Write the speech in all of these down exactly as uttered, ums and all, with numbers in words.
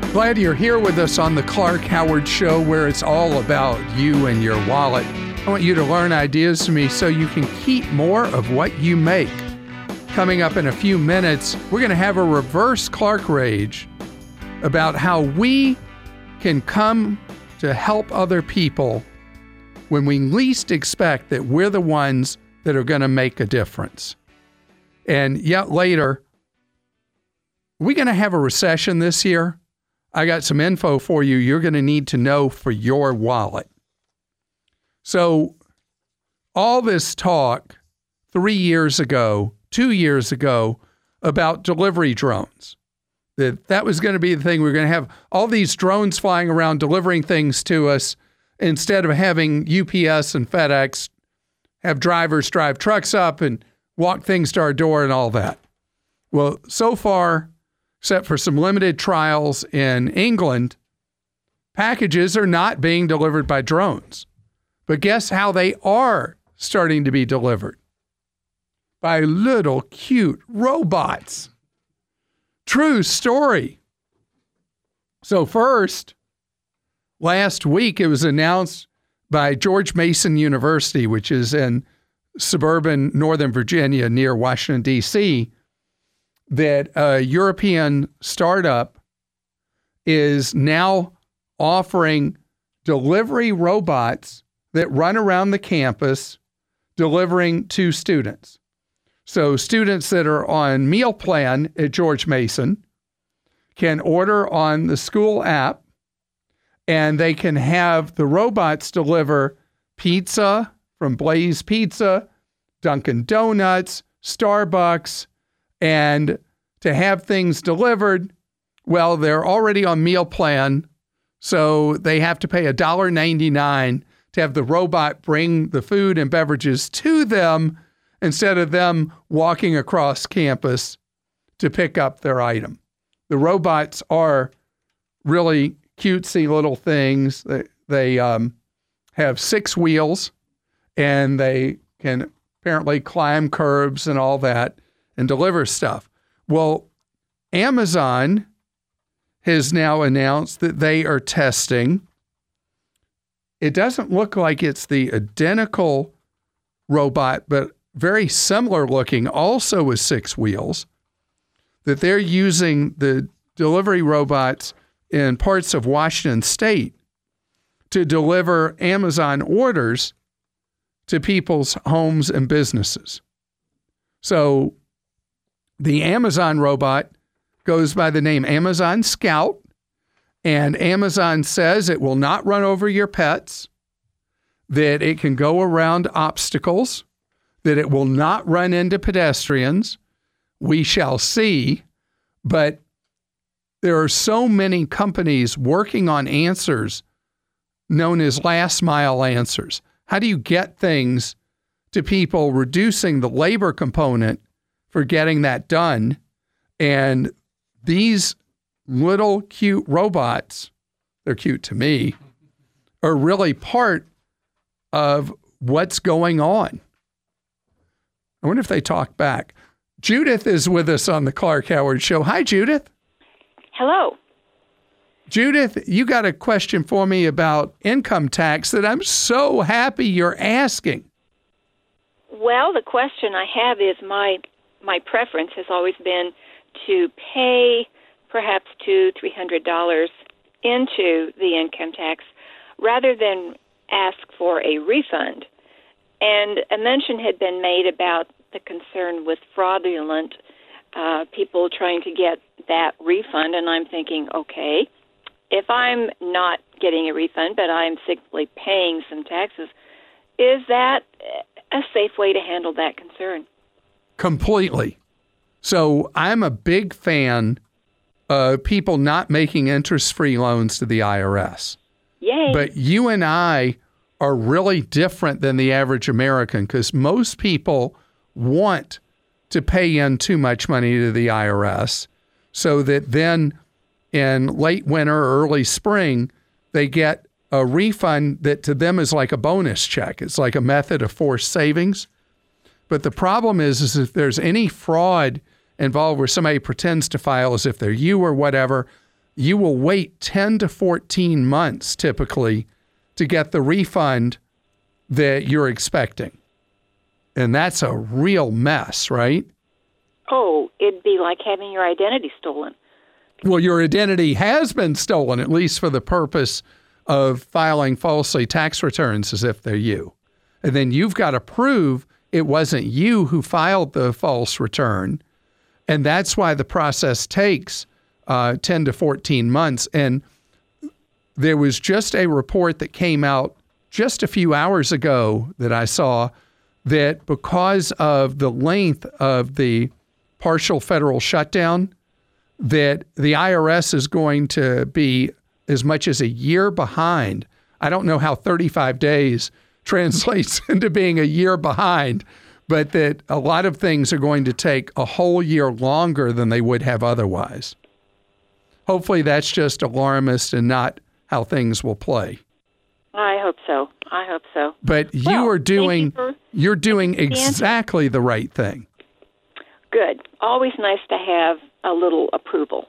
Glad you're here with us on the Clark Howard Show, where it's all about you and your wallet. I want you to learn ideas from me so you can keep more of what you make. Coming up in a few minutes, we're going to have a reverse Clark Rage about how we can come to help other people when we least expect that we're the ones that are going to make a difference. And yet later, are we going to have a recession this year? I got some info for you you're going to need to know for your wallet. So all this talk three years ago, two years ago, about delivery drones, that that was going to be the thing. We we're going to have all these drones flying around delivering things to us instead of having U P S and FedEx have drivers drive trucks up and walk things to our door and all that. Well, so far, except for some limited trials in England, packages are not being delivered by drones. But guess how they are starting to be delivered? By little cute robots. True story. So first, last week it was announced by George Mason University, which is in suburban Northern Virginia near Washington, D C, that a European startup is now offering delivery robots that run around the campus delivering to students. So students that are on meal plan at George Mason can order on the school app, and they can have the robots deliver pizza from Blaze Pizza, Dunkin' Donuts, Starbucks, and to have things delivered, well, they're already on meal plan, so they have to pay one dollar and ninety-nine cents to have the robot bring the food and beverages to them instead of them walking across campus to pick up their item. The robots are really cutesy little things. They, they um, have six wheels, and they can apparently climb curbs and all that and deliver stuff. Well, Amazon has now announced that they are testing. It doesn't look like it's the identical robot, but very similar looking, also with six wheels, that they're using the delivery robots in parts of Washington State to deliver Amazon orders to people's homes and businesses. So the Amazon robot goes by the name Amazon Scout, and Amazon says it will not run over your pets, that it can go around obstacles, that it will not run into pedestrians. We shall see, but there are so many companies working on answers known as last mile answers. How do you get things to people, reducing the labor component for getting that done? And these little cute robots, they're cute to me, are really part of what's going on. I wonder if they talk back. Judith is with us on the Clark Howard Show. Hi, Judith. Hello. Judith, you got a question for me about income tax that I'm so happy you're asking. Well, the question I have is my my preference has always been to pay perhaps two, three hundred dollars into the income tax rather than ask for a refund. And a mention had been made about the concern with fraudulent uh, people trying to get that refund, and I'm thinking, okay, if I'm not getting a refund, but I'm simply paying some taxes, is that a safe way to handle that concern? Completely. So I'm a big fan of people not making interest-free loans to the I R S. Yay. But you and I are really different than the average American, because most people want to pay in too much money to the I R S so that then in late winter or early spring, they get a refund that to them is like a bonus check. It's like a method of forced savings. But the problem is, is if there's any fraud involved where somebody pretends to file as if they're you or whatever, you will wait ten to fourteen months typically to get the refund that you're expecting. And that's a real mess, right? Oh, it'd be like having your identity stolen. Well, your identity has been stolen, at least for the purpose of filing falsely tax returns as if they're you. And then you've got to prove it wasn't you who filed the false return. And that's why the process takes uh, ten to fourteen months. And there was just a report that came out just a few hours ago that I saw that because of the length of the partial federal shutdown, that the I R S is going to be as much as a year behind. I don't know how thirty-five days translates into being a year behind, but that a lot of things are going to take a whole year longer than they would have otherwise. Hopefully that's just alarmist and not how things will play. I hope so. I hope so. But you well, are doing, you for, you're doing exactly the right thing. Good. Always nice to have a little approval.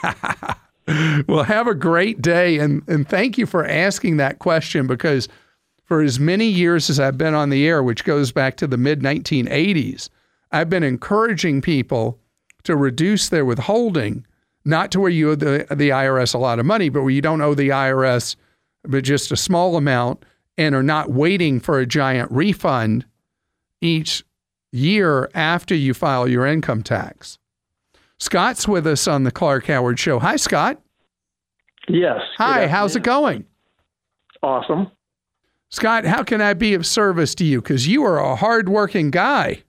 Well, have a great day. And, and thank you for asking that question, because for as many years as I've been on the air, which goes back to the mid nineteen eighties, I've been encouraging people to reduce their withholding, not to where you owe the, the I R S a lot of money, but where you don't owe the I R S but just a small amount and are not waiting for a giant refund each year after you file your income tax. Scott's with us on the Clark Howard Show. Hi, Scott. Yes. Hi, how's it going? Awesome. Scott, how can I be of service to you? Because you are a hardworking guy.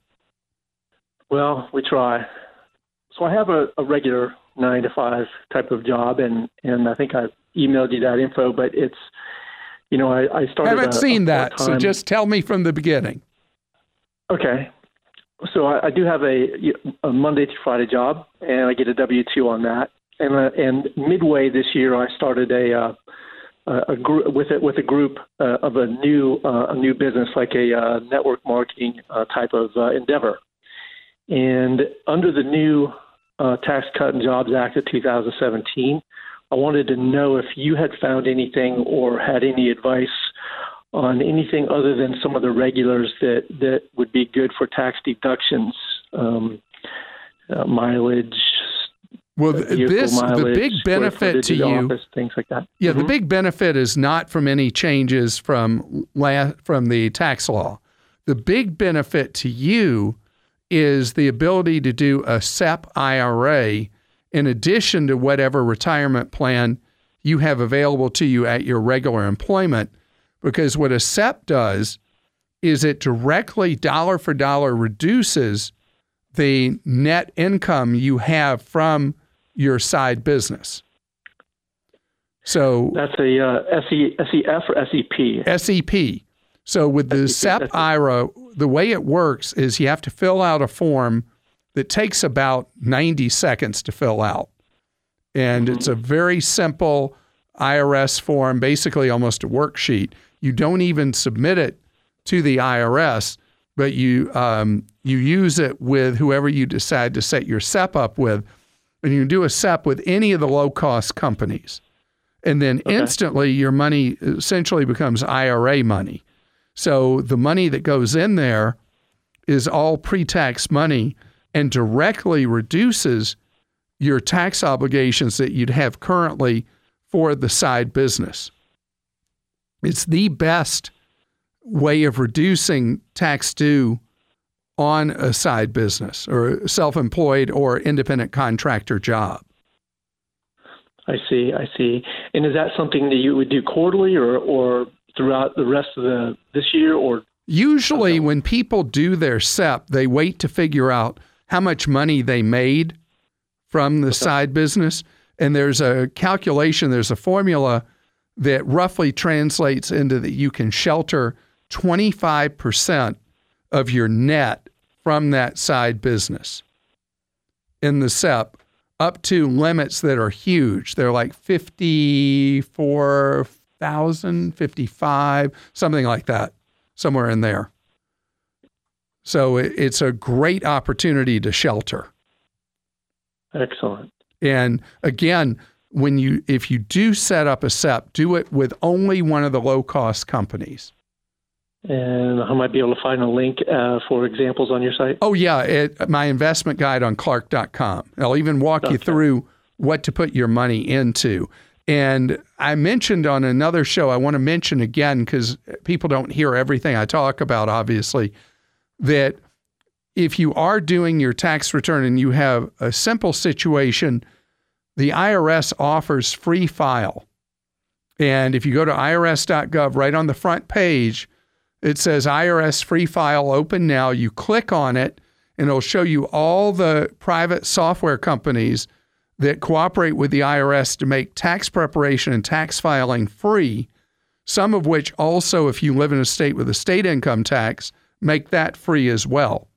Well, we try. So I have a, a regular nine to five type of job, and, and I think I emailed you that info, but it's, you know, I, I started. I haven't a, seen a that, so just tell me from the beginning. Okay. So I, I do have a, a Monday through Friday job, and I get a W two on that. And uh, and midway this year, I started a uh, a, a group with it with a group uh, of a new uh, a new business, like a uh, network marketing uh, type of uh, endeavor. And under the new uh, Tax Cut and Jobs Act of two thousand seventeen, I wanted to know if you had found anything or had any advice on anything other than some of the regulars that, that would be good for tax deductions, um, uh, mileage. Well, this mileage, the big benefit to you, office, things like that. Yeah, mm-hmm. The big benefit is not from any changes from la- from the tax law. The big benefit to you is the ability to do a S E P I R A in addition to whatever retirement plan you have available to you at your regular employment. Because what a S E P does is it directly dollar for dollar reduces the net income you have from your side business. So that's a uh, S E F or S E P? S E P. So with the S E P I R A, the way it works is you have to fill out a form that takes about ninety seconds to fill out. And mm-hmm. it's a very simple I R S form, basically almost a worksheet. You don't even submit it to the I R S, but you um, you use it with whoever you decide to set your S E P up with. And you can do a S E P with any of the low-cost companies. And then okay. instantly your money essentially becomes I R A money. So the money that goes in there is all pre-tax money and directly reduces your tax obligations that you'd have currently for the side business. It's the best way of reducing tax due on a side business or self-employed or independent contractor job. I see, I see. And is that something that you would do quarterly or, or throughout the rest of the this year? Or usually when people do their S E P, they wait to figure out how much money they made from the okay. side business. And there's a calculation, there's a formula that roughly translates into that you can shelter twenty-five percent of your net from that side business in the S E P up to limits that are huge. They're like fifty-four thousand, fifty-five, something like that, somewhere in there. So it's a great opportunity to shelter. Excellent. And again, when you if you do set up a S E P, do it with only one of the low-cost companies. And I might be able to find a link uh, for examples on your site. Oh, yeah. It, my investment guide on Clark dot com. I'll even walk okay. you through what to put your money into. And I mentioned on another show, I want to mention again, because people don't hear everything I talk about, obviously, that if you are doing your tax return and you have a simple situation, the I R S offers free file. And if you go to I R S dot gov, right on the front page, it says I R S free file open now. You click on it and it'll show you all the private software companies that cooperate with the I R S to make tax preparation and tax filing free, some of which also, if you live in a state with a state income tax, make that free as well.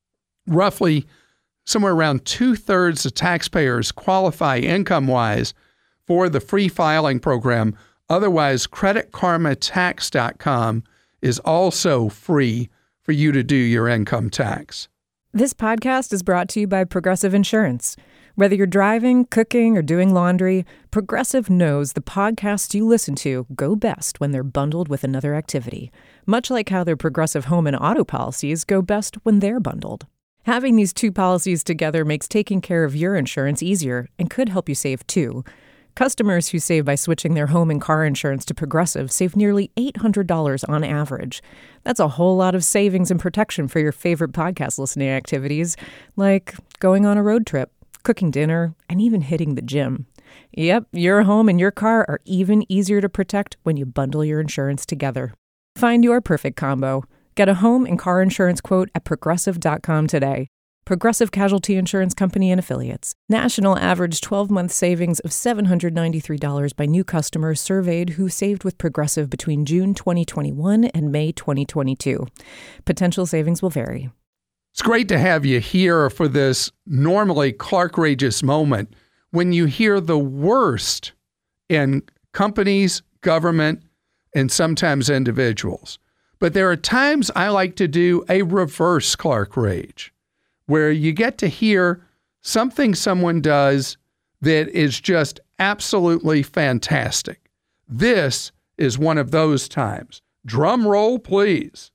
Roughly somewhere around two-thirds of taxpayers qualify income-wise for the free filing program. Otherwise, credit karma tax dot com is also free for you to do your income tax. This podcast is brought to you by Progressive Insurance. Whether you're driving, cooking, or doing laundry, Progressive knows the podcasts you listen to go best when they're bundled with another activity, much like how their Progressive home and auto policies go best when they're bundled. Having these two policies together makes taking care of your insurance easier and could help you save too. Customers who save by switching their home and car insurance to Progressive save nearly eight hundred dollars on average. That's a whole lot of savings and protection for your favorite podcast listening activities, like going on a road trip, cooking dinner, and even hitting the gym. Yep, your home and your car are even easier to protect when you bundle your insurance together. Find your perfect combo. Get a home and car insurance quote at progressive dot com today. Progressive Casualty Insurance Company and Affiliates. National average twelve-month savings of seven hundred ninety-three dollars by new customers surveyed who saved with Progressive between June twenty twenty-one and May twenty twenty-two. Potential savings will vary. It's great to have you here for this normally Clark-rageous moment when you hear the worst in companies, government, and sometimes individuals. But there are times I like to do a reverse Clark Rage, where you get to hear something someone does that is just absolutely fantastic. This is one of those times. Drum roll, please.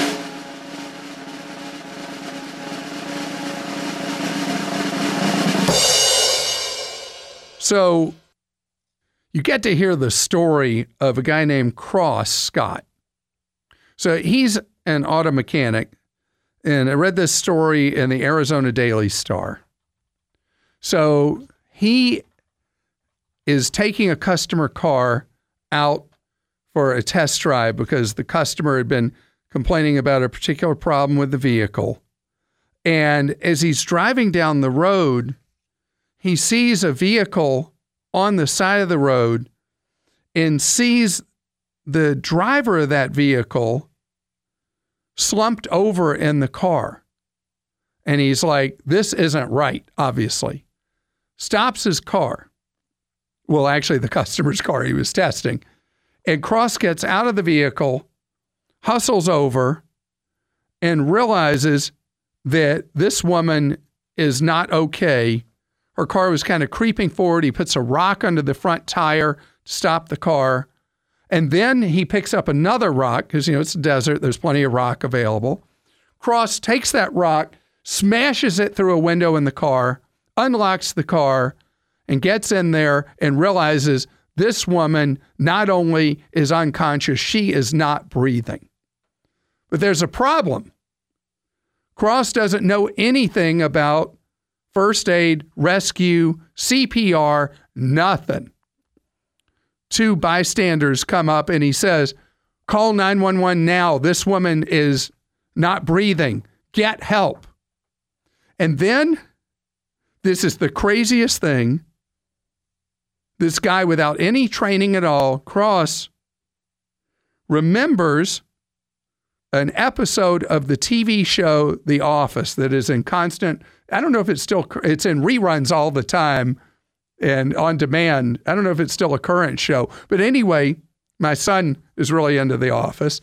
So you get to hear the story of a guy named Cross Scott. So he's an auto mechanic, and I read this story in the Arizona Daily Star. So he is taking a customer car out for a test drive because the customer had been complaining about a particular problem with the vehicle. And as he's driving down the road, he sees a vehicle on the side of the road and sees the driver of that vehicle slumped over in the car. And he's like, this isn't right, obviously. Stops his car. Well, actually, the customer's car he was testing. And Cross gets out of the vehicle, hustles over, and realizes that this woman is not okay. Her car was kind of creeping forward. He puts a rock under the front tire to stop the car. And then he picks up another rock because, you know, it's a desert. There's plenty of rock available. Cross takes that rock, smashes it through a window in the car, unlocks the car, and gets in there and realizes this woman not only is unconscious, she is not breathing. But there's a problem. Cross doesn't know anything about first aid, rescue, C P R, nothing. Two bystanders come up and he says, call nine one one now. This woman is not breathing. Get help. And then, this is the craziest thing. This guy, without any training at all, Cross, remembers an episode of the T V show The Office that is in constant, I don't know if it's still, it's in reruns all the time and on demand. I don't know if it's still a current show. But anyway, my son is really into The Office.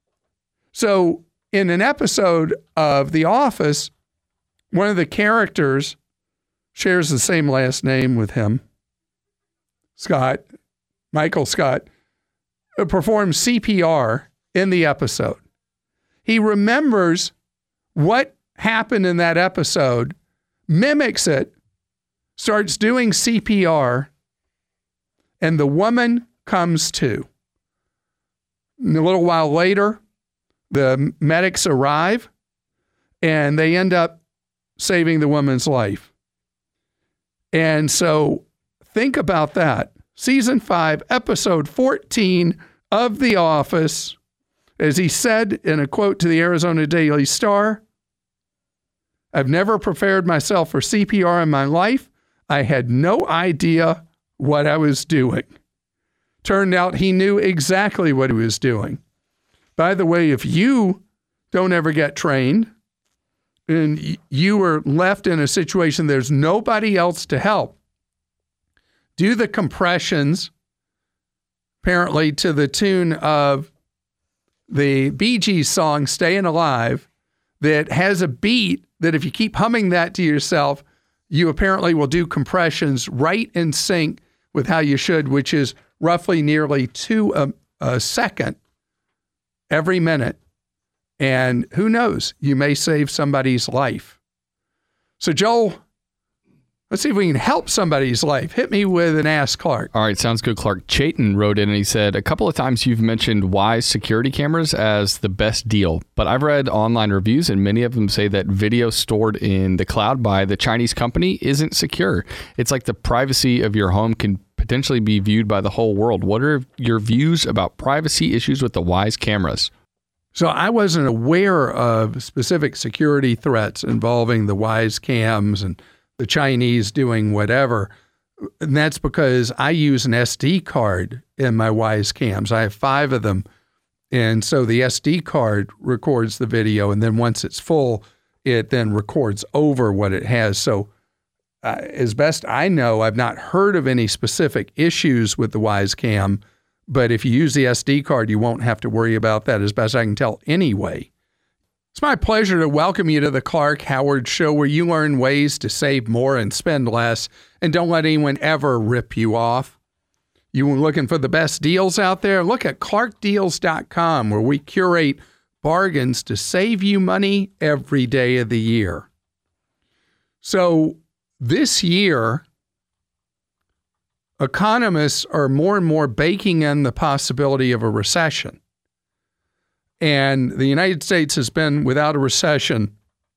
So in an episode of The Office, one of the characters shares the same last name with him. Scott, Michael Scott, performs C P R in the episode. He remembers what happened in that episode, mimics it, starts doing C P R, and the woman comes to. And a little while later, the medics arrive, and they end up saving the woman's life. And so think about that. Season five, episode fourteen of The Office, as he said in a quote to the Arizona Daily Star, "I've never prepared myself for C P R in my life. I had no idea what I was doing." Turned out he knew exactly what he was doing. By the way, if you don't ever get trained and you are left in a situation there's nobody else to help, do the compressions, apparently to the tune of the Bee Gees song, Staying Alive, that has a beat that if you keep humming that to yourself, you apparently will do compressions right in sync with how you should, which is roughly nearly two a, a second every minute. And who knows, you may save somebody's life. So Joel, let's see if we can help somebody's life. Hit me with an Ask Clark. All right, sounds good, Clark. Chayton wrote in and he said, a couple of times you've mentioned Wyze security cameras as the best deal, but I've read online reviews and many of them say that video stored in the cloud by the Chinese company isn't secure. It's like the privacy of your home can potentially be viewed by the whole world. What are your views about privacy issues with the Wyze cameras? So I wasn't aware of specific security threats involving the Wyze cams and the Chinese doing whatever. And that's because I use an S D card in my Wyze cams. I have five of them. And so the S D card records the video. And then once it's full, it then records over what it has. So uh, as best I know, I've not heard of any specific issues with the Wyze cam. But if you use the S D card, you won't have to worry about that, as best I can tell anyway. It's my pleasure to welcome you to the Clark Howard Show, where you learn ways to save more and spend less, and don't let anyone ever rip you off. You were looking for the best deals out there? Look at clark deals dot com, where we curate bargains to save you money every day of the year. So this year, economists are more and more baking in the possibility of a recession. And the United States has been without a recession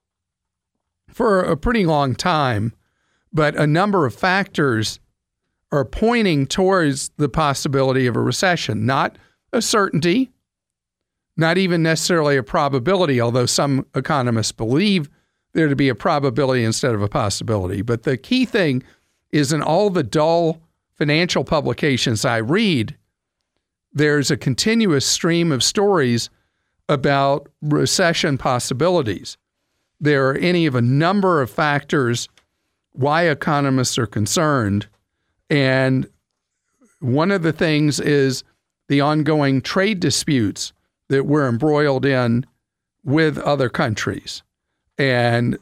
for a pretty long time, but a number of factors are pointing towards the possibility of a recession. Not a certainty, not even necessarily a probability, although some economists believe there to be a probability instead of a possibility. But the key thing is, in all the dull financial publications I read, there's a continuous stream of stories about recession possibilities. There are any of a number of factors why economists are concerned. And one of the things is the ongoing trade disputes that we're embroiled in with other countries, and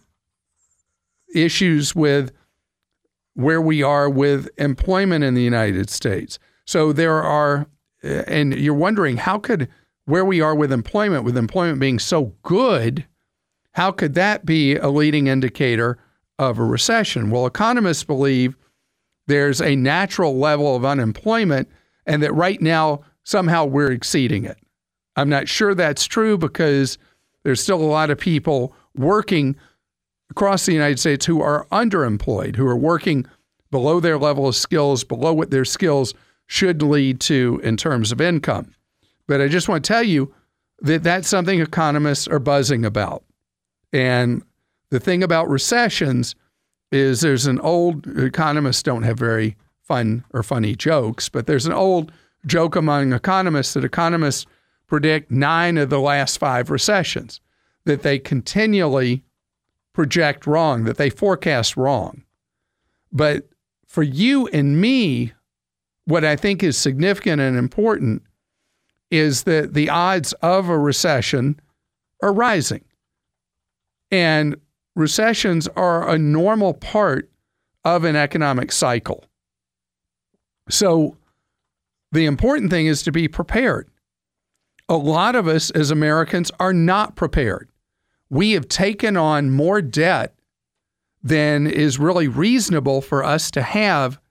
issues with where we are with employment in the United States. So there are, and you're wondering, how could where we are with employment, with employment being so good, how could that be a leading indicator of a recession? Well, economists believe there's a natural level of unemployment and that right now somehow we're exceeding it. I'm not sure that's true, because there's still a lot of people working across the United States who are underemployed, who are working below their level of skills, below what their skills should lead to in terms of income. But I just want to tell you that that's something economists are buzzing about. And the thing about recessions is there's an old, economists don't have very fun or funny jokes, but there's an old joke among economists that economists predict nine of the last five recessions, that they continually project wrong, that they forecast wrong. But for you and me, what I think is significant and important is that the odds of a recession are rising. And recessions are a normal part of an economic cycle. So the important thing is to be prepared. A lot of us as Americans are not prepared. We have taken on more debt than is really reasonable for us to have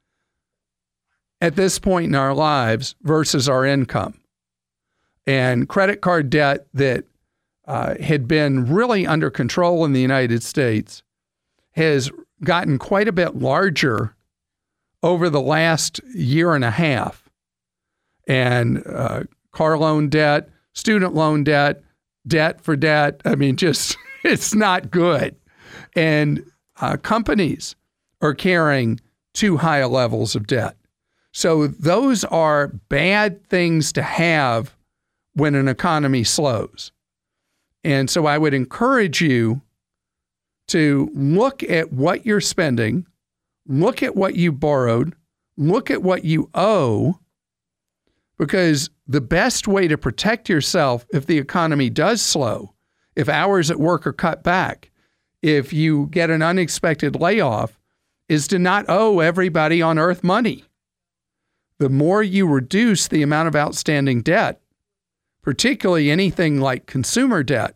at this point in our lives versus our income. And credit card debt that uh, had been really under control in the United States has gotten quite a bit larger over the last year and a half. And uh, car loan debt, student loan debt, debt for debt, I mean, just, it's not good. And uh, companies are carrying too high levels of debt. So those are bad things to have when an economy slows. And so I would encourage you to look at what you're spending, look at what you borrowed, look at what you owe, because the best way to protect yourself if the economy does slow, if hours at work are cut back, if you get an unexpected layoff, is to not owe everybody on earth money. The more you reduce the amount of outstanding debt, particularly anything like consumer debt,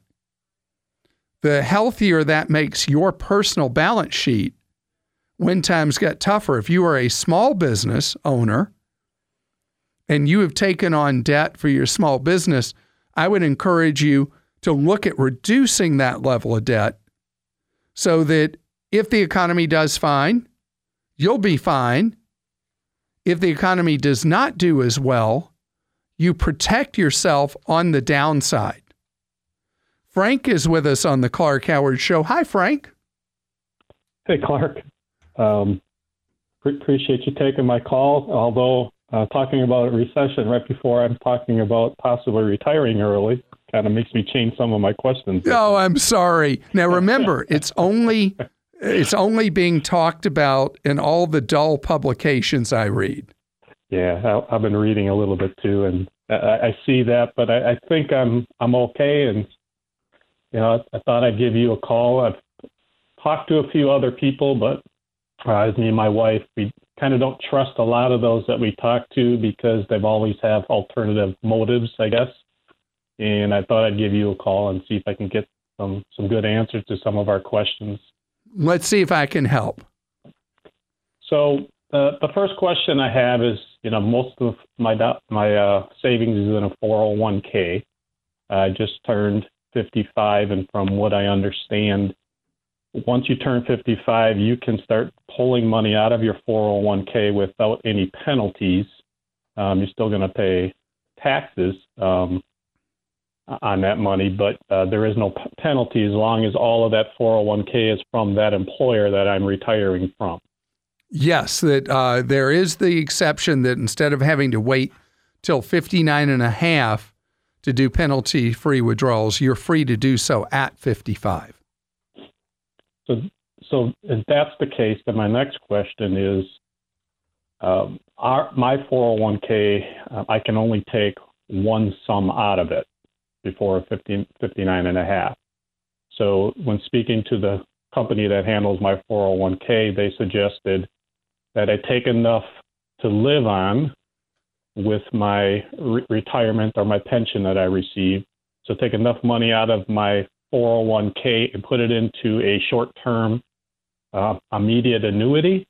the healthier that makes your personal balance sheet when times get tougher. If you are a small business owner and you have taken on debt for your small business, I would encourage you to look at reducing that level of debt so that if the economy does fine, you'll be fine. If the economy does not do as well, you protect yourself on the downside. Frank is with us on the Clark Howard Show. Hi, Frank. Hey, Clark. Um, pre- appreciate you taking my call, although uh, talking about a recession right before I'm talking about possibly retiring early kind of makes me change some of my questions. Oh, I'm sorry. Now, remember, it's only... It's only being talked about in all the dull publications I read. Yeah, I, I've been reading a little bit too, and I, I see that, but I, I think I'm I'm okay. And you know, I, I thought I'd give you a call. I've talked to a few other people, but uh, as me and my wife, we kind of don't trust a lot of those that we talk to because they've always have alternative motives, I guess. And I thought I'd give you a call and see if I can get some some good answers to some of our questions. Let's see if I can help. So uh, the first question I have is, you know, most of my my uh, savings is in a four oh one k. I just turned fifty-five, and from what I understand, once you turn fifty-five, you can start pulling money out of your four oh one k without any penalties. Um, you're still going to pay taxes um, on that money, but uh, there is no p- penalty as long as all of that four oh one k is from that employer that I'm retiring from. Yes, that uh, there is the exception that instead of having to wait till fifty-nine and a half to do penalty-free withdrawals, you're free to do so at fifty-five. So, so if that's the case, then my next question is, um, our, my four oh one k, uh, I can only take one sum out of it before fifty, fifty-nine and a half. So when speaking to the company that handles my four oh one k, they suggested that I take enough to live on with my re- retirement or my pension that I receive. So take enough money out of my four oh one k and put it into a short-term uh, immediate annuity.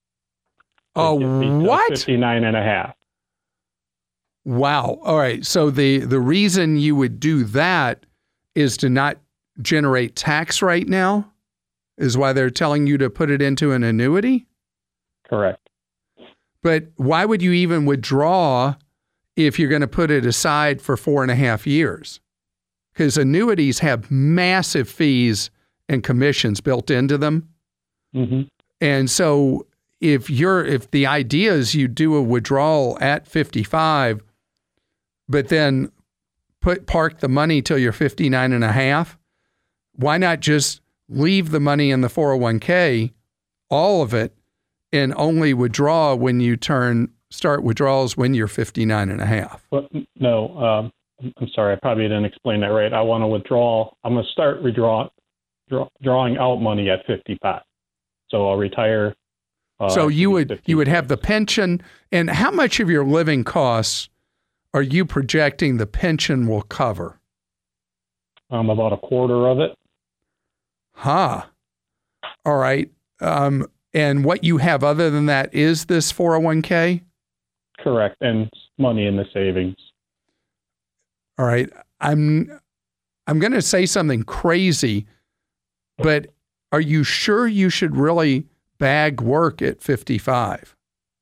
Oh, what? fifty-nine and a half. Wow. All right. So the, the reason you would do that is to not generate tax right now, is why they're telling you to put it into an annuity? Correct. But why would you even withdraw if you're going to put it aside for four and a half years? Because annuities have massive fees and commissions built into them. Mm-hmm. And so if you're, if the idea is you do a withdrawal at fifty-five, but then put park the money till you're fifty-nine and a half, why not just leave the money in the four oh one k, all of it, and only withdraw when you turn, start withdrawals when you're fifty-nine and a half? Well, no, um, I'm sorry, I probably didn't explain that right. I want to withdraw, I'm going to start withdraw, draw, drawing out money at fifty-five. So I'll retire Uh, so you would fifteen you would have the weeks. pension, and how much of your living costs are you projecting the pension will cover? Um, about a quarter of it. Huh. All right. Um, and what you have other than that is this four oh one k? Correct, and money in the savings. All right. I'm I'm going to say something crazy, but are you sure you should really bag work at fifty-five?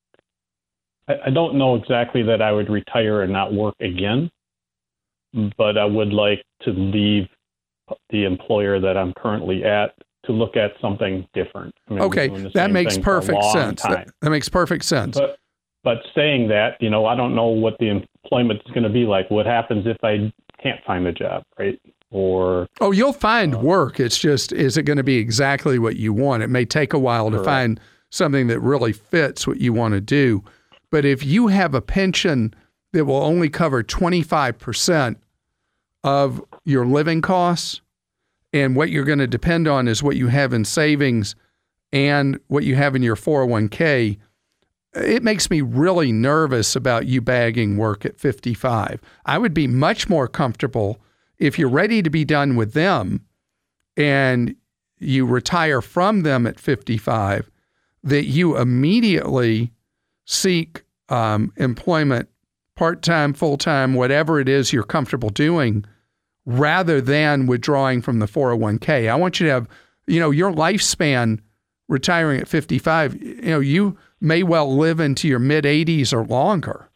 I, I don't know exactly that I would retire and not work again, but I would like to leave the employer that I'm currently at to look at something different. I mean, Okay, we're doing the that same makes thing for a perfect long sense. That, time. that makes perfect sense. But but saying that, you know, I don't know what the employment is going to be like. What happens if I can't find a job, right? Or Oh, you'll find uh, work. It's just, is it going to be exactly what you want? It may take a while to Correct. find something that really fits what you want to do. But if you have a pension that will only cover twenty-five percent of your living costs, and what you're going to depend on is what you have in savings and what you have in your four oh one k, it makes me really nervous about you bagging work at fifty-five. I would be much more comfortable if you're ready to be done with them and you retire from them at fifty-five, that you immediately seek um, employment, part-time, full-time, whatever it is you're comfortable doing, rather than withdrawing from the four oh one k. I want you to have, you know, your lifespan retiring at fifty-five, you know, you may well live into your mid eighties or longer.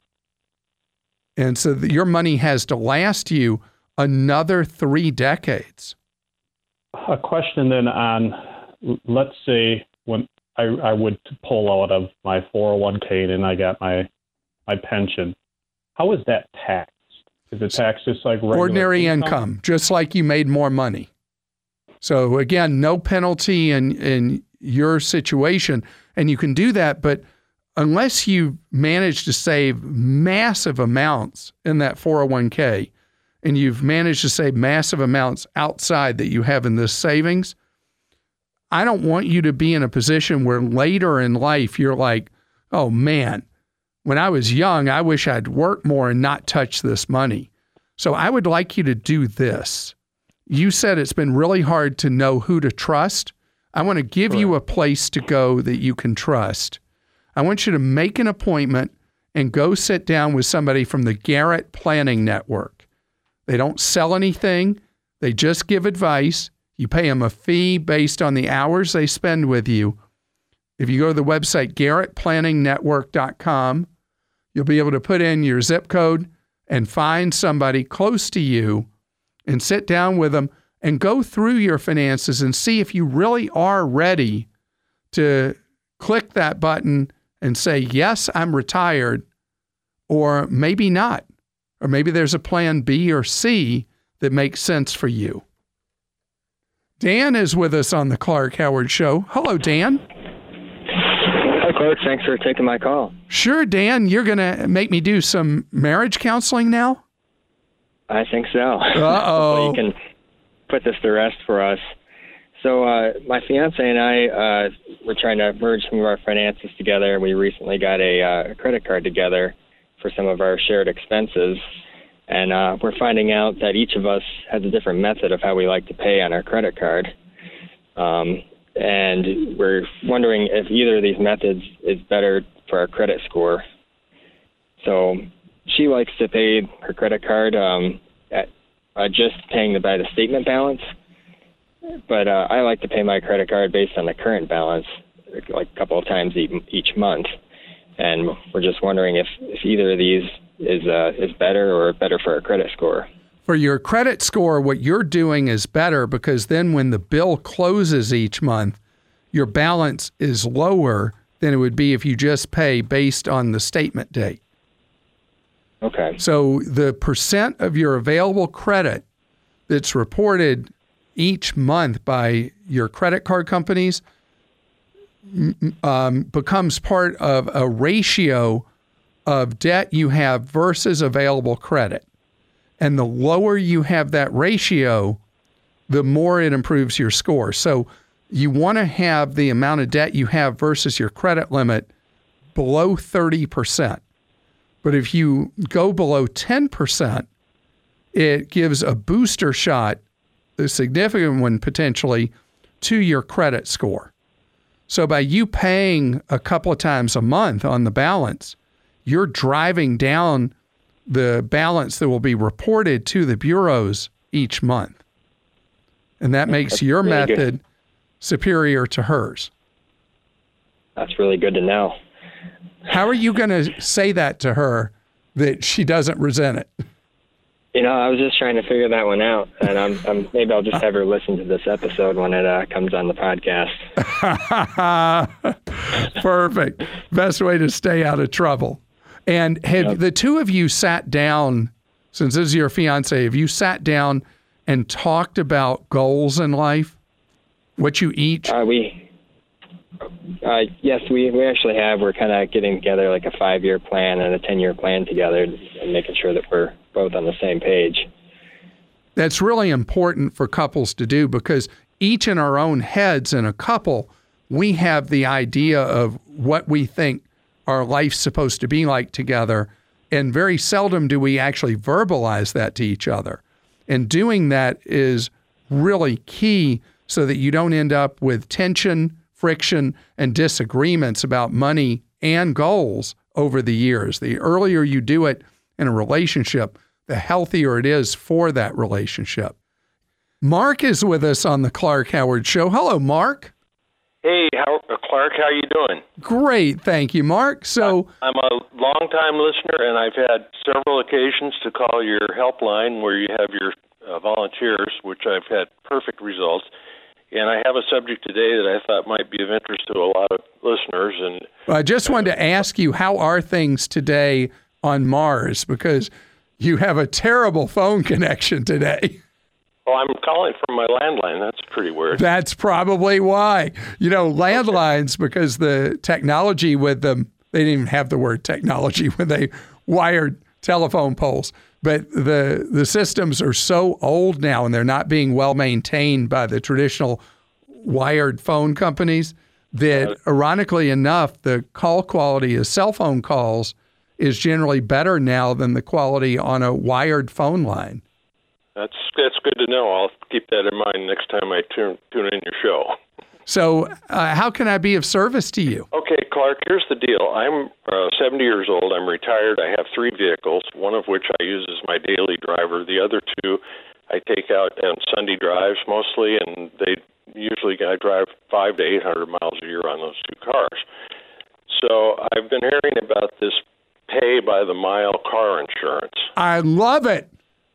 And so the, your money has to last you another three decades. a question then on, let's say when I, I would pull out of my four oh one k and I got my my pension, how is that taxed? Is it taxed just like regular Ordinary income? income, just like you made more money. So again, no penalty in, in your situation. And you can do that, but unless you manage to save massive amounts in that four oh one k, and you've managed to save massive amounts outside that you have in this savings, I don't want you to be in a position where later in life you're like, oh man, when I was young, I wish I'd worked more and not touched this money. So I would like you to do this. You said it's been really hard to know who to trust. I want to give Correct. you a place to go that you can trust. I want you to make an appointment and go sit down with somebody from the Garrett Planning Network. They don't sell anything. They just give advice. You pay them a fee based on the hours they spend with you. If you go to the website garrett planning network dot com, you'll be able to put in your zip code and find somebody close to you and sit down with them and go through your finances and see if you really are ready to click that button and say, yes, I'm retired, or maybe not. Or maybe there's a plan B or C that makes sense for you. Dan is with us on the Clark Howard Show. Hello, Dan. Hi, Clark. Thanks for taking my call. Sure, Dan. You're going to make me do some marriage counseling now? I think so. Uh-oh. Hopefully you can put this to rest for us. So uh, my fiance and I, uh, we're trying to merge some of our finances together. We recently got a, uh, a credit card together for some of our shared expenses. And uh, we're finding out that each of us has a different method of how we like to pay on our credit card. Um, and we're wondering if either of these methods is better for our credit score. So she likes to pay her credit card um, at uh, just paying the, by the statement balance. But uh, I like to pay my credit card based on the current balance, like a couple of times each month. And we're just wondering if, if either of these is uh, is better or better for our credit score. For your credit score, what you're doing is better because then when the bill closes each month, your balance is lower than it would be if you just pay based on the statement date. Okay. So the percent of your available credit that's reported each month by your credit card companies um, becomes part of a ratio of debt you have versus available credit. And the lower you have that ratio, the more it improves your score. So you want to have the amount of debt you have versus your credit limit below thirty percent. But if you go below ten percent, it gives a booster shot, a significant one potentially, to your credit score. So by you paying a couple of times a month on the balance, you're driving down the balance that will be reported to the bureaus each month. And that makes That's your really method good. superior to hers. That's really good to know. How are you going to say that to her that she doesn't resent it? You know, I was just trying to figure that one out, and I'm, I'm maybe I'll just have her listen to this episode when it uh, comes on the podcast. Perfect. Best way to stay out of trouble. And have yep. the two of you sat down, since this is your fiance, have you sat down and talked about goals in life? What you each? Uh, we, uh, yes, we, we actually have. We're kind of getting together like a five-year plan and a ten-year plan together and making sure that we're both on the same page. That's really important for couples to do, because each in our own heads in a couple, we have the idea of what we think our life's supposed to be like together, and very seldom do we actually verbalize that to each other. And doing that is really key so that you don't end up with tension, friction, and disagreements about money and goals over the years. The earlier you do it in a relationship, the healthier it is for that relationship. Mark is with us on the Clark Howard Show. Hello, Mark. Hey, how, Clark, how you doing? Great, thank you, Mark. So I'm a longtime listener, and I've had several occasions to call your helpline where you have your uh, volunteers, which I've had perfect results. And I have a subject today that I thought might be of interest to a lot of listeners. And I just wanted to ask you, how are things today on Mars? Because you have a terrible phone connection today. Well, I'm calling from my landline. That's pretty weird. That's probably why. You know, landlines, okay. because the technology with them, they didn't even have the word technology when they wired telephone poles. But the the systems are so old now, and they're not being well maintained by the traditional wired phone companies, that uh, ironically enough, the call quality of cell phone calls is generally better now than the quality on a wired phone line. That's that's good to know. I'll keep that in mind next time I tune, tune in your show. So uh, how can I be of service to you? Okay, Clark, here's the deal. I'm uh, seventy years old. I'm retired. I have three vehicles, one of which I use as my daily driver. The other two I take out on Sunday drives mostly, and they usually I drive five to eight hundred miles a year on those two cars. So I've been hearing about this pay-by-the-mile car insurance. I love it.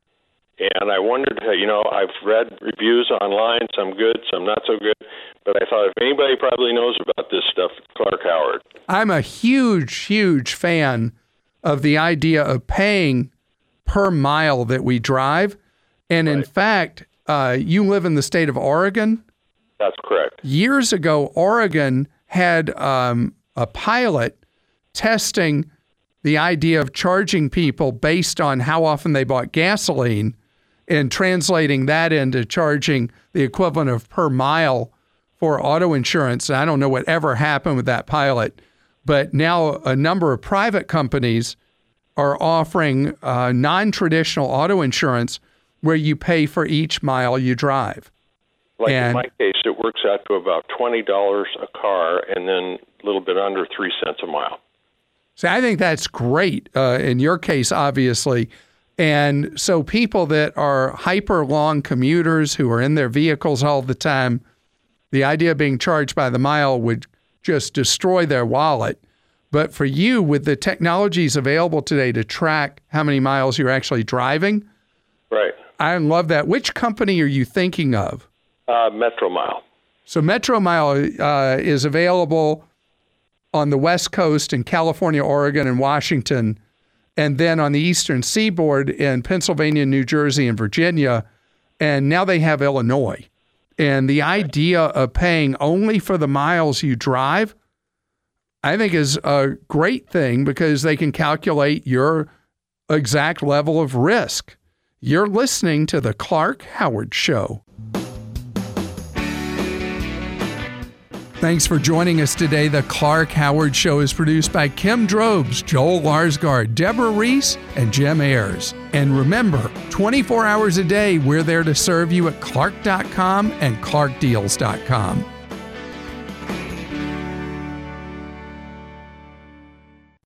And I wondered, you know, I've read reviews online, some good, some not so good, but I thought if anybody probably knows about this stuff, Clark Howard. I'm a huge, huge fan of the idea of paying per mile that we drive. And right. in fact, uh, you live in the state of Oregon? That's correct. Years ago, Oregon had um, a pilot testing the idea of charging people based on how often they bought gasoline, and translating that into charging the equivalent of per mile for auto insurance. And I don't know what ever happened with that pilot, but now a number of private companies are offering uh, non-traditional auto insurance where you pay for each mile you drive. Like and, in my case, it works out to about twenty dollars a car and then a little bit under three cents a mile. So I think that's great uh, in your case, obviously. And so people that are hyper long commuters who are in their vehicles all the time, the idea of being charged by the mile would just destroy their wallet. But for you, with the technologies available today to track how many miles you're actually driving, right? I love that. Which company are you thinking of? Uh, Metromile. So Metromile uh, is available on the West Coast in California, Oregon, and Washington, and then on the Eastern Seaboard in Pennsylvania, New Jersey, and Virginia, and now they have Illinois. And the idea of paying only for the miles you drive, I think is a great thing because they can calculate your exact level of risk. You're listening to the Clark Howard Show. Thanks for joining us today. The Clark Howard Show is produced by Kim Drobes, Joel Larsgaard, Deborah Reese, and Jim Ayers. And remember, twenty-four hours a day, we're there to serve you at clark dot com and clark deals dot com.